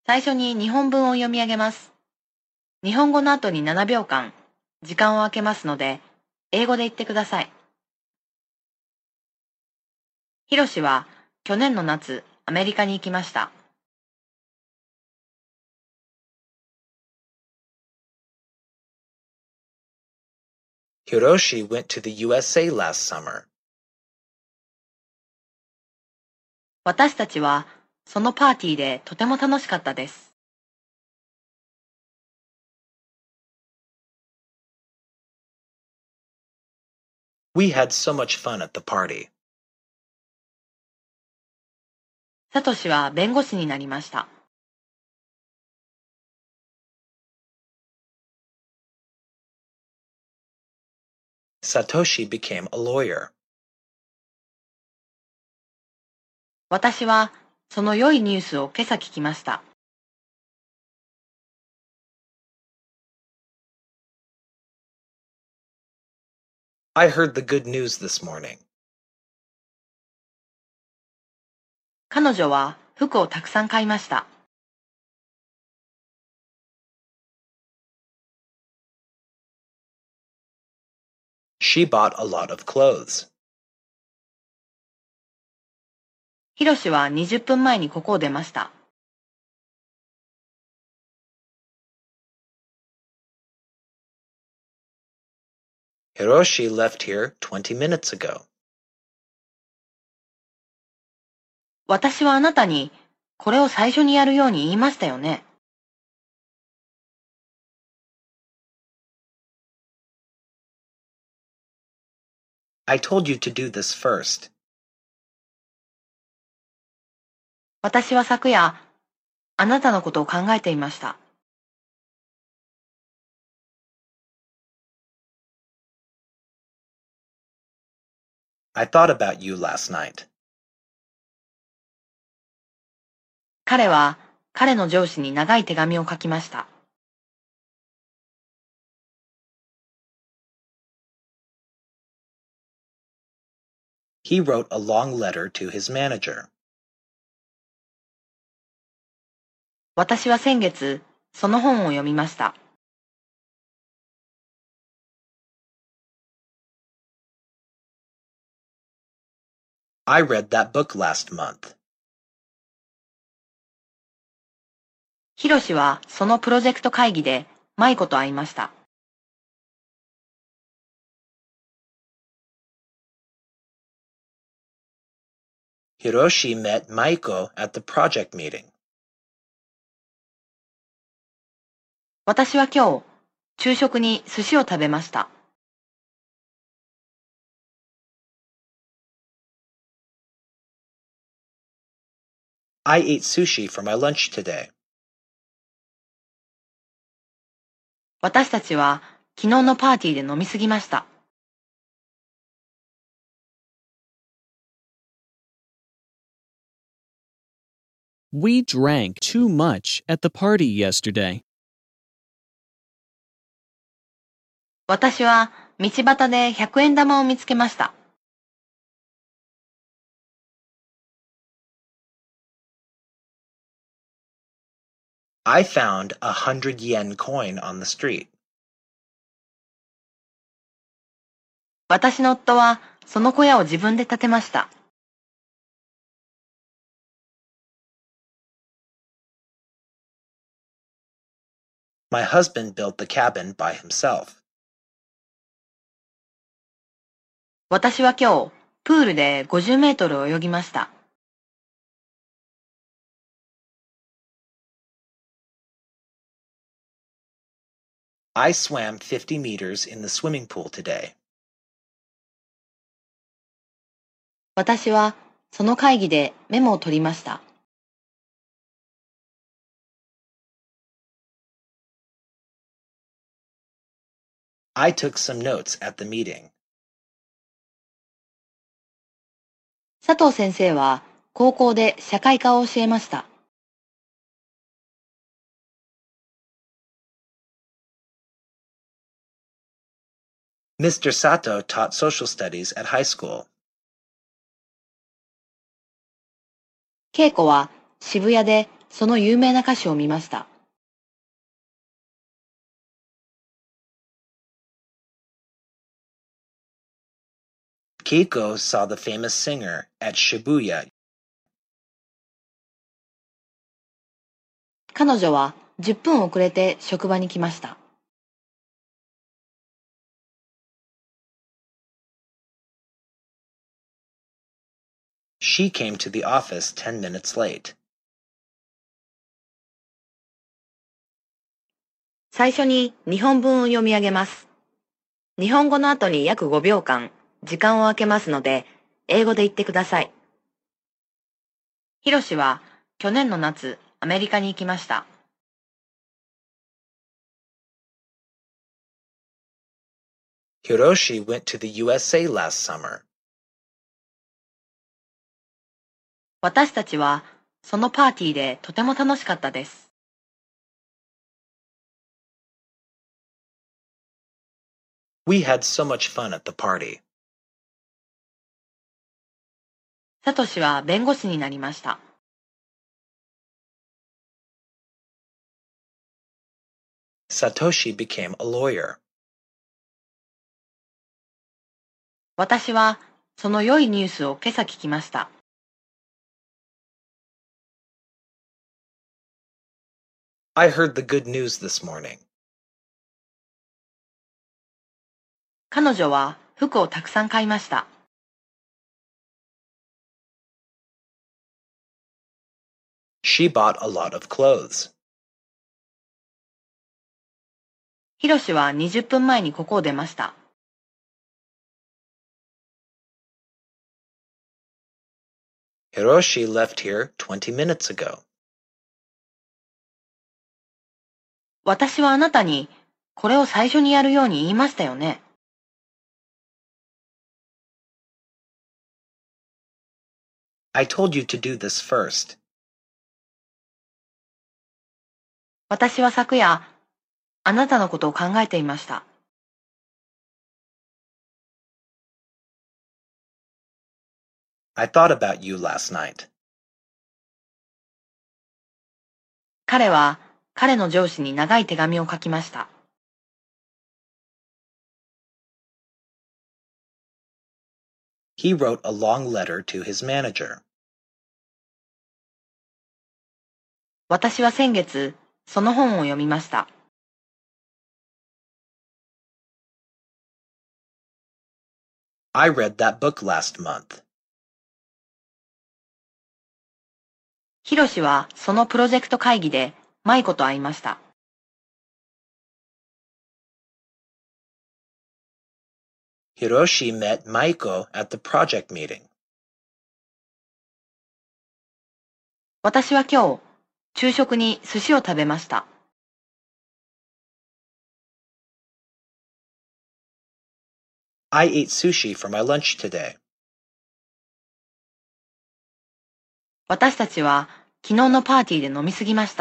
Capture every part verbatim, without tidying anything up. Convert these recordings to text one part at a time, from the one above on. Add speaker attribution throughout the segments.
Speaker 1: 最初に日本文を読み上げます。日本語の後にななびょうかん、時間を空けますので、英語で言ってください。ひろしは去年の夏、アメリカに行きました。
Speaker 2: Hiroshi went to the U S A last summer.
Speaker 1: 私たちはそのパーティーでとても楽しかったです。
Speaker 2: We had so much fun at the party.
Speaker 1: サトシは弁護士になりました。
Speaker 2: Satoshi became a lawyer.
Speaker 1: 私はその良いニュースを今朝聞きました。
Speaker 2: I heard the good news this morning.
Speaker 1: 彼女は服をたくさん買いました。
Speaker 2: She bought a lot of clothes.
Speaker 1: ひろしはにじゅっぷんまえにここを出ました。
Speaker 2: Hiroshi left here twenty minutes ago.
Speaker 1: 私はあなたにこれを最初にやるように言いましたよね。
Speaker 2: I told you to do this first.
Speaker 1: 私は昨夜、あなたのことを考えていました。
Speaker 2: I thought about you last night.
Speaker 1: 彼は彼の上司に長い手紙を書きました。
Speaker 2: He wrote a long letter to his manager.
Speaker 1: 私は先月、その本を読みました。
Speaker 2: I read that book last month.
Speaker 1: ひろしはそのプロジェクト会議でマイコと会いました。
Speaker 2: Hiroshi met Maiko at the project meeting.
Speaker 1: 私は今日、昼食に寿司を食べました。
Speaker 2: I ate sushi for my lunch today.
Speaker 1: 私たちは昨日のパーティーで飲みすぎました。
Speaker 3: We drank too much at the party yesterday.
Speaker 1: 私は道端でひゃくえん玉を見つけました。
Speaker 2: I found a hundred yen coin on the street.
Speaker 1: 私の夫はその小屋を自分で建てました。
Speaker 2: My husband built the cabin by himself.
Speaker 1: 私は今日、プールでごじゅうメートル泳ぎました。
Speaker 2: I swam fifty meters in the swimming pool today.
Speaker 1: 私はその会議でメモを取りました。
Speaker 2: I took some notes at the meeting.
Speaker 1: 佐藤先生は高校で社会科を教えました。
Speaker 2: Mister Sato taught social studies at high school.
Speaker 1: 恵子は渋谷でその有名な歌手を見ました。
Speaker 2: Keiko saw the famous singer at Shibuya.
Speaker 1: 彼女はじゅっぷん遅れて職場に来ました。
Speaker 2: She came to the office ten minutes late.
Speaker 1: 最初に日本文を読み上げます。日本語の後に約ごびょうかん時間を空けますので、英語で言ってください。ひろしは去年の夏、アメリカに行きました。
Speaker 2: Hiroshi went to the U S A last summer.
Speaker 1: 私たちはそのパーティーでとても楽しかったです。
Speaker 2: We had so much fun at the party.
Speaker 1: サトシは弁護士になりました。
Speaker 2: Satoshi became a lawyer.
Speaker 1: 私はその良いニュースを今朝聞きました。
Speaker 2: I heard the good news this morning.
Speaker 1: 彼女は服をたくさん買いました。
Speaker 2: She bought a lot of clothes.
Speaker 1: ひろしはにじゅっぷんまえにここを出ました。
Speaker 2: Hiroshi left here twenty minutes ago.
Speaker 1: 私はあなたにこれを最初にやるように言いましたよね。
Speaker 2: I told you to do this first.
Speaker 1: 私は昨夜、あなたのことを考えていました。
Speaker 2: I thought about you last night.
Speaker 1: 彼は彼の上司に長い手紙を書きました。
Speaker 2: He wrote a long letter to his manager.
Speaker 1: 私は先月、その本を読みました。
Speaker 2: I read that book last month.
Speaker 1: ひろしはそのプロジェクト会議でマイコと会いました。
Speaker 2: Hiroshi met Maiko at the project meeting.
Speaker 1: 私は今日、昼食に寿司を食べました。
Speaker 2: I ate sushi for my lunch today.
Speaker 1: 私たちは昨日のパーティーで飲みすぎました。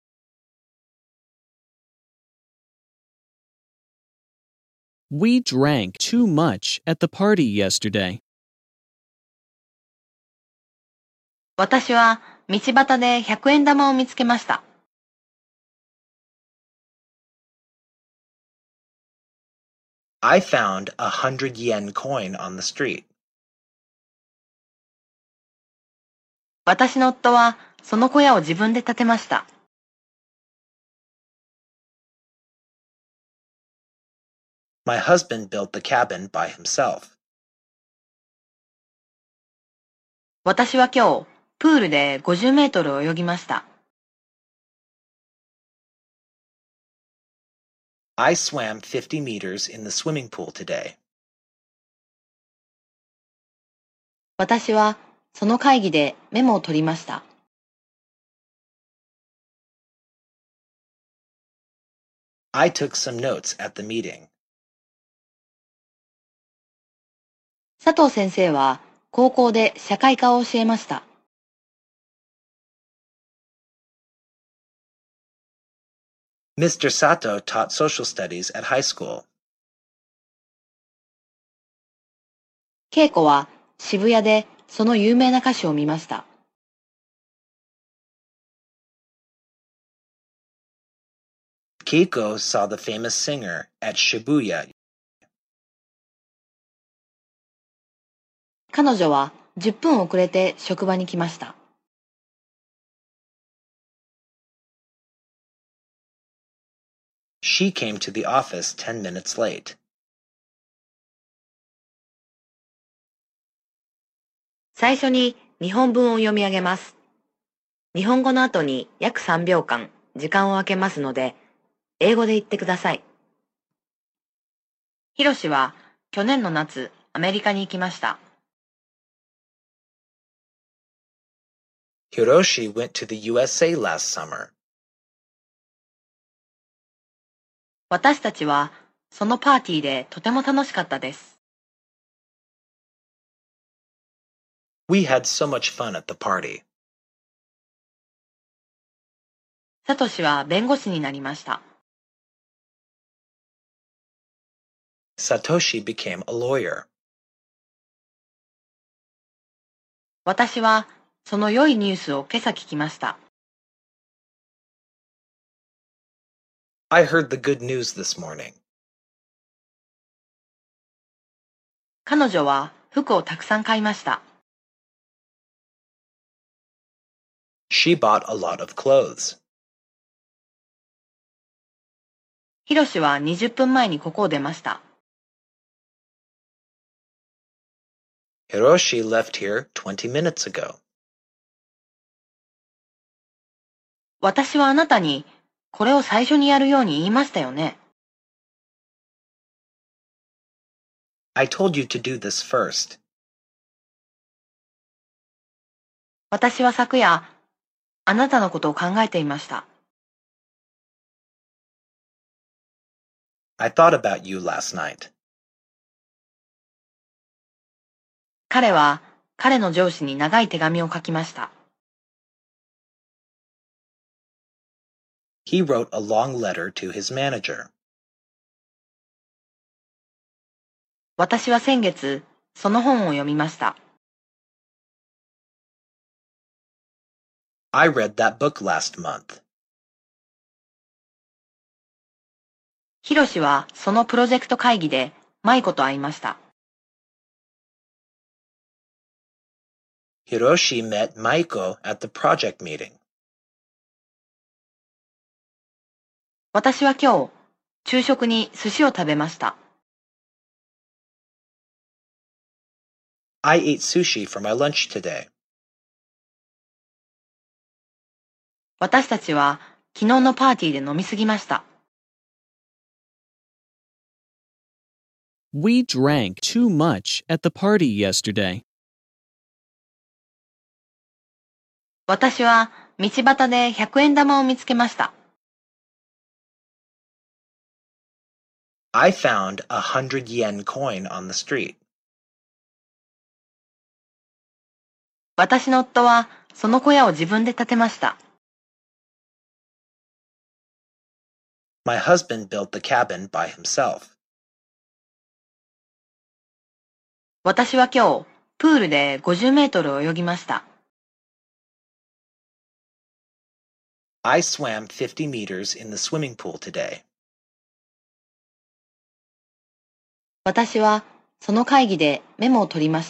Speaker 3: We drank too much at the party yesterday.
Speaker 1: 私は道端でひゃくえん玉を見つけました。
Speaker 2: I found a hundred yen coin on the street.
Speaker 1: 私の夫はその小屋を自分で建てました。
Speaker 2: My husband built the cabin by himself.
Speaker 1: 私は今日、プールでごじゅうメートル泳ぎました。
Speaker 2: I swam fifty meters in the swimming pool today.
Speaker 1: 私はその会議でメモを取りました。
Speaker 2: I took some notes at the meeting.
Speaker 1: 佐藤先生は高校で社会科を教えました。
Speaker 2: Mister Sato taught social studies at high school.
Speaker 1: 恵子は渋谷でその有名な歌手を見ました。
Speaker 2: Keiko saw the famous singer at Shibuya.
Speaker 1: 彼女はじゅっぷん遅れて職場に来ました。
Speaker 2: She came to the office ten minutes late.
Speaker 1: 最初に日本文を読み上げます。日本語の後に約さんびょうかん時間を空けますので、英語で言ってください。ひろしは去年の夏、アメリカに行きました。
Speaker 2: Hiroshi went to the U S A last summer.
Speaker 1: 私たちはそのパーティーでとても楽しかったです。
Speaker 2: We had so much fun at the party.
Speaker 1: サトシは弁護士になりました。
Speaker 2: Satoshi became a lawyer.
Speaker 1: 私はその良いニュースを今朝聞きました。
Speaker 2: I heard the good news this morning.
Speaker 1: 彼女は服をたくさん買いました。
Speaker 2: She bought a lot of clothes.
Speaker 1: ひろしはにじゅっぷんまえにここを出ました。
Speaker 2: Hiroshi left here twenty minutes ago.
Speaker 1: 私はあなたにこれを最初にやるように言いましたよね。
Speaker 2: I told you to do this first.
Speaker 1: 私は昨夜、あなたのことを考えていました。
Speaker 2: I thought about you last night.
Speaker 1: 彼は彼の上司に長い手紙を書きました。
Speaker 2: He wrote a long letter to his manager.
Speaker 1: 私は先月、その本を読みました。
Speaker 2: I read that book last month.
Speaker 1: ひろしはそのプロジェクト会議でマイコと会いました。
Speaker 2: Hiroshi met Maiko at the project meeting.
Speaker 1: 私は今日、昼食に寿司を食べました。
Speaker 2: I ate sushi for my lunch today.
Speaker 1: 私たちは昨日のパーティーで飲みすぎました。
Speaker 3: We drank too much at the party yesterday.
Speaker 1: 私は道端でひゃくえん玉を見つけました。
Speaker 2: I found a hundred yen coin on the street.
Speaker 1: 私の夫はその小屋を自分で建てました。
Speaker 2: My husband built the cabin by himself.
Speaker 1: 私は今日、プールでごじゅうメートル泳ぎました。
Speaker 2: I swam fifty meters in the swimming pool today.
Speaker 1: 私はその会議でメモを取りました。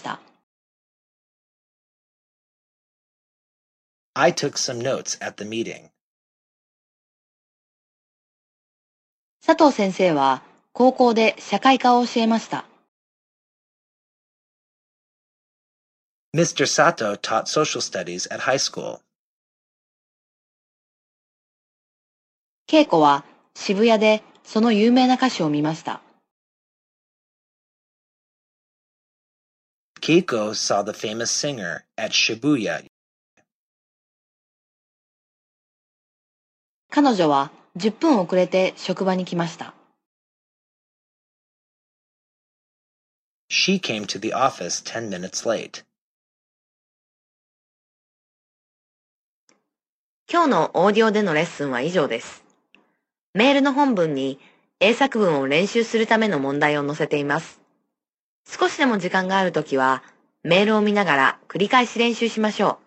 Speaker 2: I took some notes at the meeting.
Speaker 1: 佐藤先生は高校で社会科を教えました。
Speaker 2: Mister Sato taught social studies at high school.
Speaker 1: 恵子は渋谷でその有名な歌手を見ました。
Speaker 2: Keiko saw the famous singer at Shibuya.
Speaker 1: 彼女はじゅっぷん遅れて職場に来ました。
Speaker 2: She came to the office ten minutes late.
Speaker 1: 今日のオーディオでのレッスンは以上です。メールの本文に英作文を練習するための問題を載せています。少しでも時間があるときはメールを見ながら繰り返し練習しましょう。